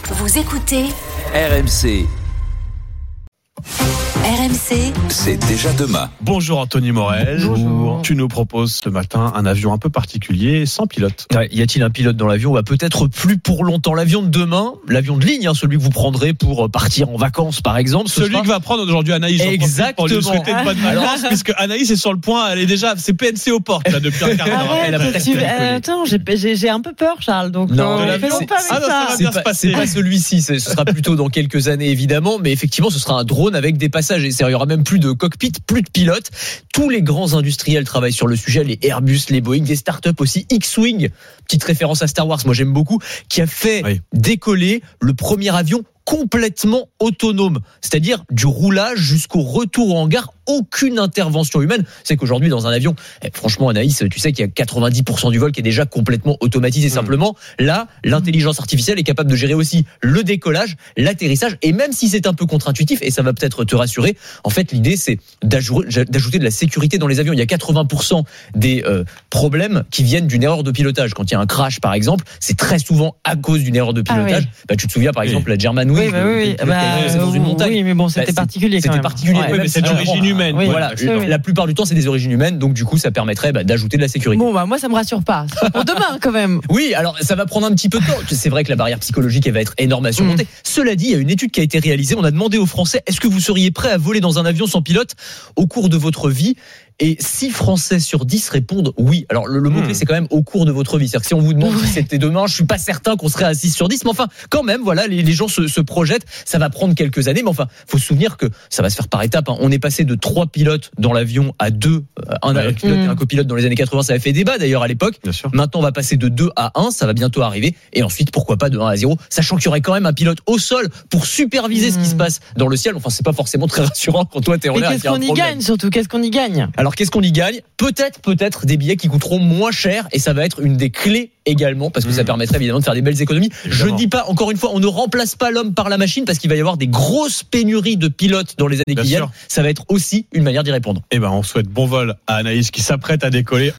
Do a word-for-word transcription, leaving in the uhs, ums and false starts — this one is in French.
Vous écoutez R M C. R M C, c'est déjà demain. Bonjour Anthony Morel. Bonjour. Tu nous proposes ce matin un avion un peu particulier, sans pilote. Ouais, y a-t-il un pilote dans l'avion ? On va peut-être plus pour longtemps. L'avion de demain, l'avion de ligne, hein, celui que vous prendrez pour partir en vacances, par exemple. Celui sera... que va prendre aujourd'hui Anaïs. Exactement. Pour lui souhaiter de bonnes vacances, puisque Anaïs est sur le point. Elle est déjà, c'est P N C aux portes là depuis un quart d'heure. Arrête, Elle a presque tu- décollé. euh, attends, j'ai, j'ai, j'ai un peu peur, Charles. Donc, Non, euh, de l'avion, faisons c'est- pas avec ah non, ça ça. va C'est bien pas, se passer. c'est pas celui-ci, c'est- ce sera plutôt dans quelques années évidemment, mais effectivement ce sera un drone avec des passagers. Il y aura même plus de cockpit, plus de pilote. Tous les grands industriels travaillent sur le sujet, les Airbus, les Boeing, des startups aussi. X-Wing, petite référence à Star Wars, moi j'aime beaucoup, qui a fait Oui. décoller le premier avion complètement autonome, c'est-à-dire du roulage jusqu'au retour au hangar, aucune intervention humaine. C'est qu'aujourd'hui dans un avion, eh, franchement Anaïs, tu sais qu'il y a quatre-vingt-dix pour cent du vol qui est déjà complètement automatisé. Simplement, là, l'intelligence artificielle est capable de gérer aussi le décollage, l'atterrissage, et même si c'est un peu contre-intuitif, et ça va peut-être te rassurer, en fait l'idée c'est d'ajouter, d'ajouter de la sécurité dans les avions. Il y a quatre-vingts pour cent des euh, problèmes qui viennent d'une erreur de pilotage. Quand il y a un crash par exemple, c'est très souvent à cause d'une erreur de pilotage. Ah oui. Bah, tu te souviens par Oui. exemple la Germanwings, Oui, bah, le- oui, le oui. pilote qui a Bah, été dans une montagne. oui, mais bon, c'était Bah, c'est- particulier quand C'était même. particulier. Ouais. Oui, mais c'est d'origine humaine. Oui. Voilà, Oui, oui. la plupart du temps c'est des origines humaines, donc du coup ça permettrait bah, d'ajouter de la sécurité. Bon, bah, moi, ça me rassure pas. C'est pour demain, quand même. Oui, alors ça va prendre un petit peu de temps. C'est vrai que la barrière psychologique elle va être énorme à surmonter. Mm. Cela dit, il y a une étude qui a été réalisée. On a demandé aux Français est-ce que vous seriez prêts à voler dans un avion sans pilote au cours de votre vie ? Et six Français sur dix répondent oui. Alors le, le mot-clé Hmm. c'est quand même au cours de votre vie. C'est-à-dire que si on vous demande si c'était demain, je suis pas certain qu'on serait à six sur dix. Mais enfin, quand même, voilà, les, les gens se, se projettent. Ça va prendre quelques années. Mais enfin, faut se souvenir que ça va se faire par étapes. Hein. On est passé de trois pilotes dans l'avion à deux. Un Ouais. pilote et un copilote dans les années quatre-vingts. Ça a fait débat d'ailleurs à l'époque. Bien sûr. Maintenant, on va passer de deux à un. Ça va bientôt arriver. Et ensuite, pourquoi pas de un à zéro. Sachant qu'il y aurait quand même un pilote au sol pour superviser ce qui Hmm. se passe dans le ciel. Enfin, c'est pas forcément très rassurant quand toi t'es en Mais l'air et qu'est-ce qu'il y a un qu'on y problème. gagne, surtout? Qu'est-ce qu'on y gagne? Alors qu'est-ce qu'on y gagne ? Peut-être, peut-être des billets qui coûteront moins cher et ça va être une des clés également parce que ça Mmh. permettrait évidemment de faire des belles économies. Évidemment. Je ne dis pas, encore une fois, on ne remplace pas l'homme par la machine parce qu'il va y avoir des grosses pénuries de pilotes dans les années Bien qui sûr. viennent. Ça va être aussi une manière d'y répondre. Eh ben, on souhaite bon vol à Anaïs qui s'apprête à décoller.